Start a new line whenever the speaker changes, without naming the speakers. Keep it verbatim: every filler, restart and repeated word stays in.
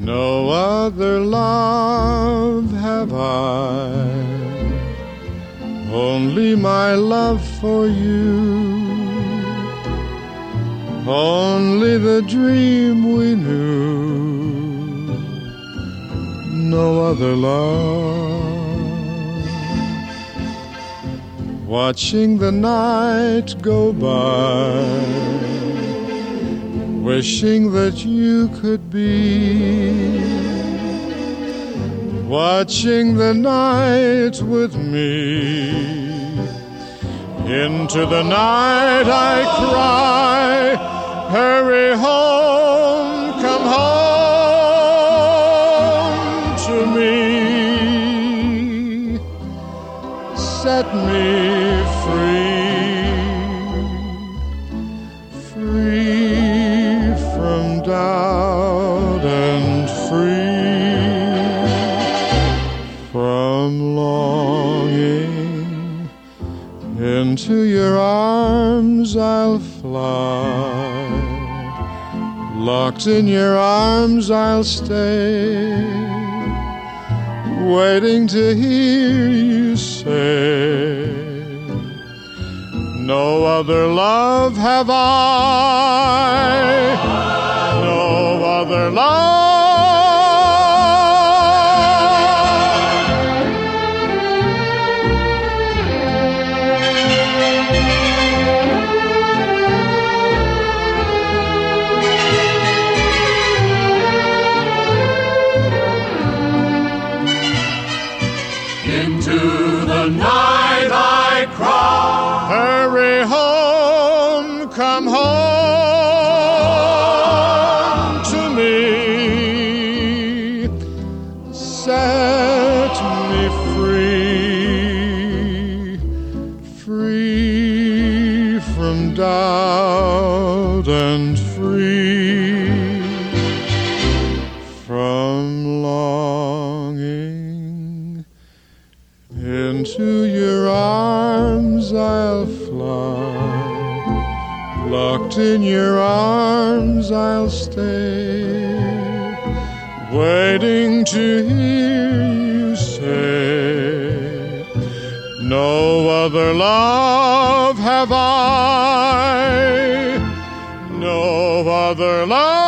No other love have I, only my love for you, only the dream we knew, no other love. Watching the night go by, wishing that you could be, watching the night with me. Into the night I cry, hurry home, come home to me, set me free, free from doubt and free from longing. Into your arms I'll fly, locked in your arms I'll stay, waiting to hear you say, no other love have I, no other love.
Into the night I cry,
hurry home, come home to me, set me free, free from doubt and free from longing. Into your arms I'll fly, locked in your arms I'll stay, waiting to hear you say, no other love have I, no other love.